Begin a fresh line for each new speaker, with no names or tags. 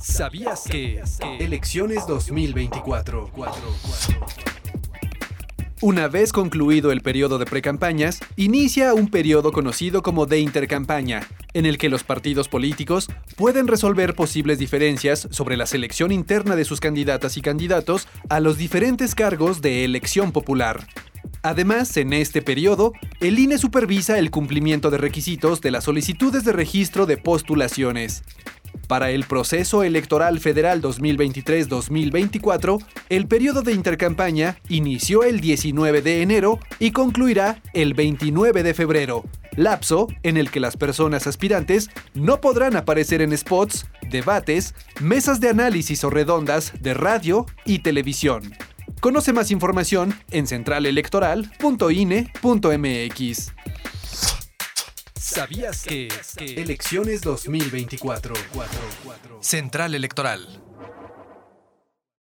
¿Sabías que? Elecciones 2024. Una vez concluido el periodo de precampañas, inicia un periodo conocido como de intercampaña, en el que los partidos políticos pueden resolver posibles diferencias sobre la selección interna de sus candidatas y candidatos a los diferentes cargos de elección popular. Además, en este periodo, el INE supervisa el cumplimiento de requisitos de las solicitudes de registro de postulaciones. Para el proceso electoral federal 2023-2024, el periodo de intercampaña inició el 19 de enero y concluirá el 29 de febrero, lapso en el que las personas aspirantes no podrán aparecer en spots, debates, mesas de análisis o redondas de radio y televisión. Conoce más información en centralelectoral.ine.mx. ¿Sabías que? Elecciones 2024. Central Electoral.